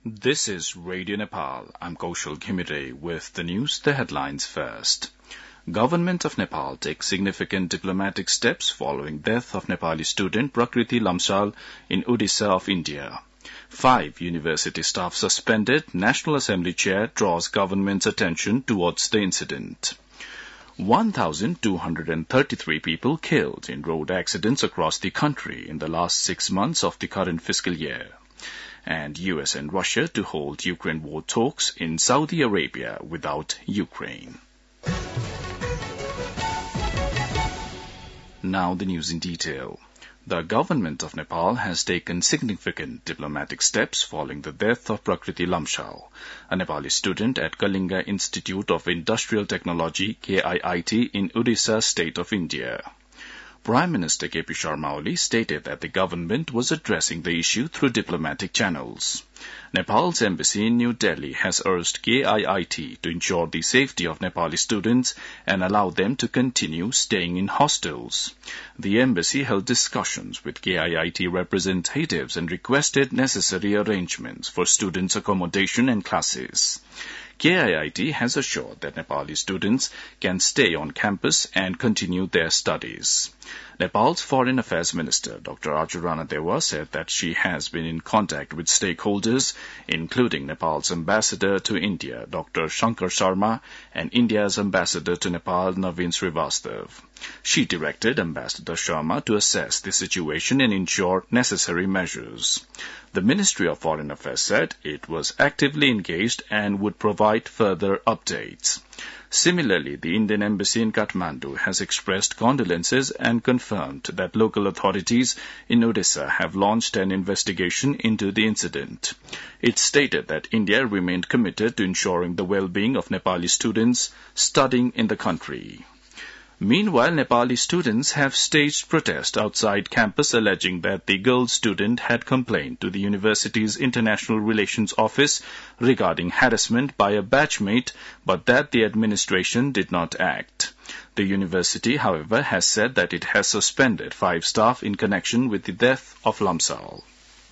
This is Radio Nepal. I'm Kaushal Khimire with the news, the headlines first. Government of Nepal takes significant diplomatic steps following death of Nepali student Prakriti Lamsal in Odisha of India. 5 university staff suspended. National Assembly chair draws government's attention towards the incident. 1,233 people killed in road accidents across the country in the last 6 months of the current fiscal year. And US and Russia to hold Ukraine war talks in Saudi Arabia without Ukraine. Now the news in detail. The government of Nepal has taken significant diplomatic steps following the death of Prakriti Lamsal, a Nepali student at Kalinga Institute of Industrial Technology, KIIT, in Odisha state of India. Prime Minister KP Sharma Oli stated that the government was addressing the issue through diplomatic channels. Nepal's embassy in New Delhi has urged KIIT to ensure the safety of Nepali students and allow them to continue staying in hostels. The embassy held discussions with KIIT representatives and requested necessary arrangements for students' accommodation and classes. KIIT has assured that Nepali students can stay on campus and continue their studies. Nepal's Foreign Affairs Minister, Dr. Arju Ranadewa, said that she has been in contact with stakeholders, including Nepal's ambassador to India, Dr. Shankar Sharma, and India's ambassador to Nepal, Naveen Srivastav. She directed Ambassador Sharma to assess the situation and ensure necessary measures. The Ministry of Foreign Affairs said it was actively engaged and would provide further updates. Similarly, the Indian Embassy in Kathmandu has expressed condolences and confirmed that local authorities in Odisha have launched an investigation into the incident. It stated that India remained committed to ensuring the well-being of Nepali students studying in the country. Meanwhile, Nepali students have staged protest outside campus alleging that the girl student had complained to the university's International Relations Office regarding harassment by a batchmate, but that the administration did not act. The university, however, has said that it has suspended 5 staff in connection with the death of Lamsal.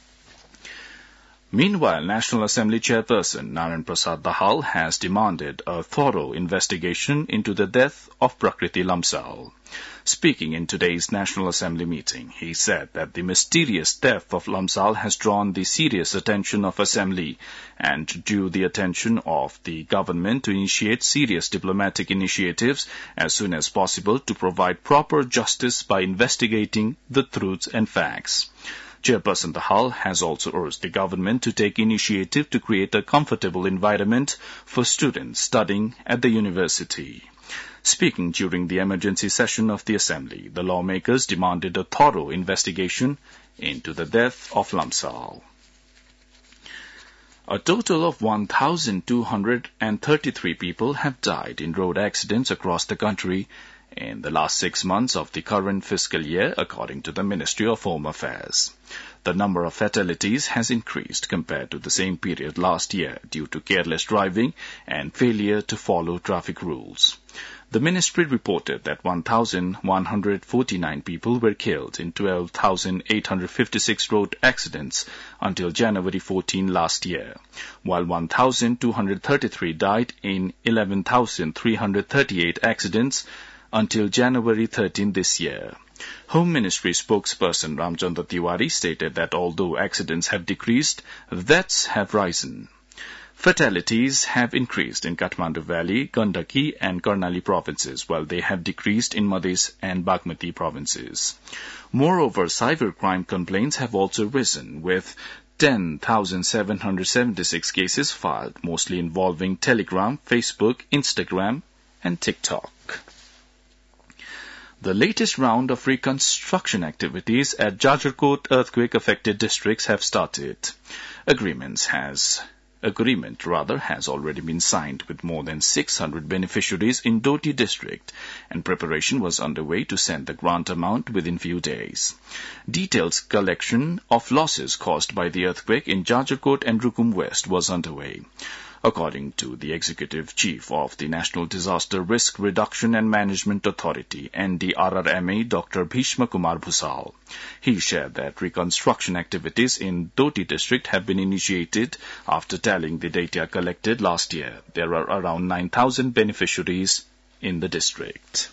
Meanwhile, National Assembly Chairperson Narayan Prasad Dahal has demanded a thorough investigation into the death of Prakriti Lamsal. Speaking in today's National Assembly meeting, he said that the mysterious death of Lamsal has drawn the serious attention of Assembly and drew the attention of the government to initiate serious diplomatic initiatives as soon as possible to provide proper justice by investigating the truths and facts. Chairperson Dahal has also urged the government to take initiative to create a comfortable environment for students studying at the university. Speaking during the emergency session of the Assembly, the lawmakers demanded a thorough investigation into the death of Lamsal. A total of 1,233 people have died in road accidents across the country in the last 6 months of the current fiscal year, according to the Ministry of Home Affairs. The number of fatalities has increased compared to the same period last year due to careless driving and failure to follow traffic rules. The ministry reported that 1,149 people were killed in 12,856 road accidents until January 14 last year, while 1,233 died in 11,338 accidents until January 13 this year. Home Ministry spokesperson Ramchandra Tiwari stated that although accidents have decreased, deaths have risen. Fatalities have increased in Kathmandu Valley, Gandaki and Karnali provinces, while they have decreased in Madhya and Bagmati provinces. Moreover, cybercrime complaints have also risen, with 10,776 cases filed, mostly involving Telegram, Facebook, Instagram and TikTok. The latest round of reconstruction activities at Jajarkot earthquake-affected districts have started. Agreement has already been signed with more than 600 beneficiaries in Doti district, and preparation was underway to send the grant amount within few days. Detailed collection of losses caused by the earthquake in Jajarkot and Rukum West was underway. according to the Executive Chief of the National Disaster Risk Reduction and Management Authority, NDRRMA, Dr. Bhishma Kumar Bhusal. He shared that reconstruction activities in Doti district have been initiated after tallying the data collected last year. There are around 9,000 beneficiaries in the district.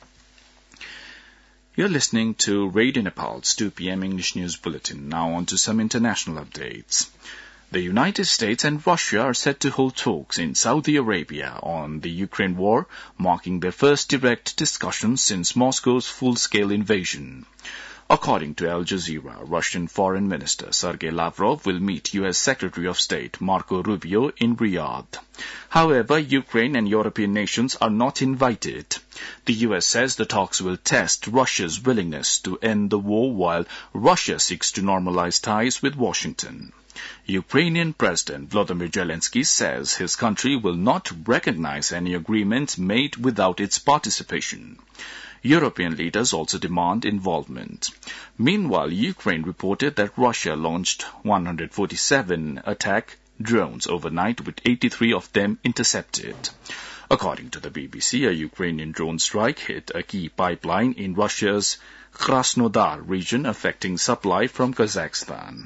You're listening to Radio Nepal's 2 p.m. English News Bulletin. Now on to some international updates. The United States and Russia are set to hold talks in Saudi Arabia on the Ukraine war, marking their first direct discussions since Moscow's full-scale invasion. According to Al Jazeera, Russian Foreign Minister Sergei Lavrov will meet U.S. Secretary of State Marco Rubio in Riyadh. However, Ukraine and European nations are not invited. The U.S. says the talks will test Russia's willingness to end the war while Russia seeks to normalize ties with Washington. Ukrainian President Volodymyr Zelensky says his country will not recognize any agreement made without its participation. European leaders also demand involvement. Meanwhile, Ukraine reported that Russia launched 147 attack drones overnight, with 83 of them intercepted. According to the BBC, a Ukrainian drone strike hit a key pipeline in Russia's Krasnodar region, affecting supply from Kazakhstan.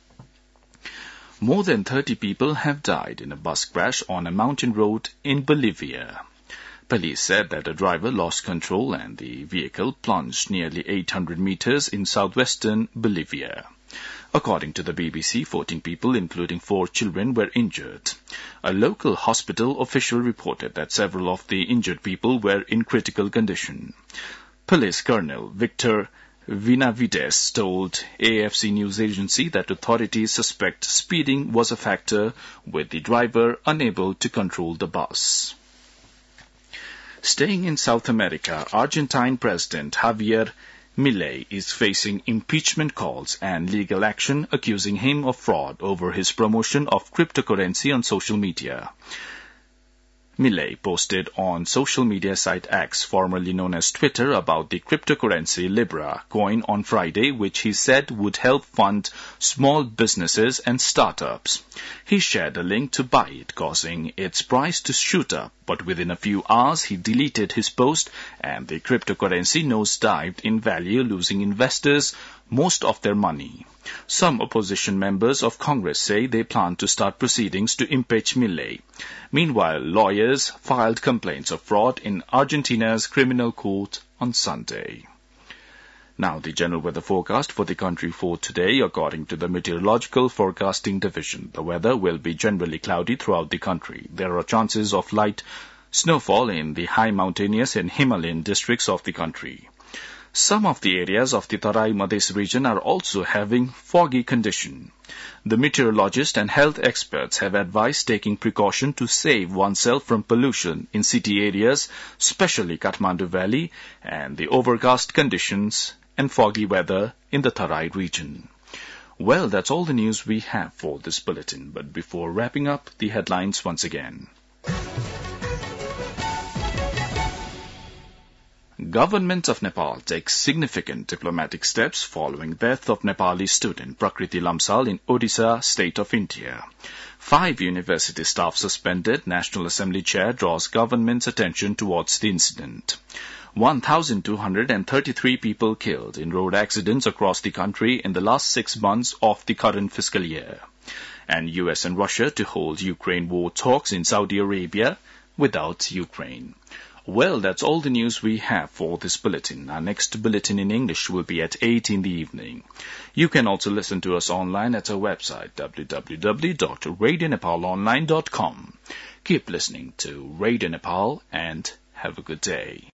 More than 30 people have died in a bus crash on a mountain road in Bolivia. Police said that a driver lost control and the vehicle plunged nearly 800 meters in southwestern Bolivia. According to the BBC, 14 people, including 4 children, were injured. A local hospital official reported that several of the injured people were in critical condition. Police Colonel Victor Vinavides told AFC news agency that authorities suspect speeding was a factor, with the driver unable to control the bus. Staying in South America, Argentine President Javier Milei is facing impeachment calls and legal action accusing him of fraud over his promotion of cryptocurrency on social media. Milei posted on social media site X, formerly known as Twitter, about the cryptocurrency Libra coin on Friday, which he said would help fund small businesses and startups. He shared a link to buy it, causing its price to shoot up, but within a few hours he deleted his post and the cryptocurrency nosedived in value, losing investors most of their money. Some opposition members of Congress say they plan to start proceedings to impeach Milei. Meanwhile, lawyers filed complaints of fraud in Argentina's criminal court on Sunday. Now the general weather forecast for the country for today. According to the Meteorological Forecasting Division, the weather will be generally cloudy throughout the country. There are chances of light snowfall in the high mountainous and Himalayan districts of the country. Some of the areas of the Tarai Madhes region are also having foggy condition. The meteorologists and health experts have advised taking precaution to save oneself from pollution in city areas, especially Kathmandu Valley, and the overcast conditions and foggy weather in the Tarai region. Well, that's all the news we have for this bulletin, but before wrapping up, the headlines once again. Government of Nepal takes significant diplomatic steps following death of Nepali student Prakriti Lamsal in Odisha, state of India. 5 university staff suspended. National Assembly chair draws government's attention towards the incident. 1,233 people killed in road accidents across the country in the last 6 months of the current fiscal year. And US and Russia to hold Ukraine war talks in Saudi Arabia without Ukraine. Well, that's all the news we have for this bulletin. Our next bulletin in English will be at 8 in the evening. You can also listen to us online at our website, www.radionepalonline.com. Keep listening to Radio Nepal and have a good day.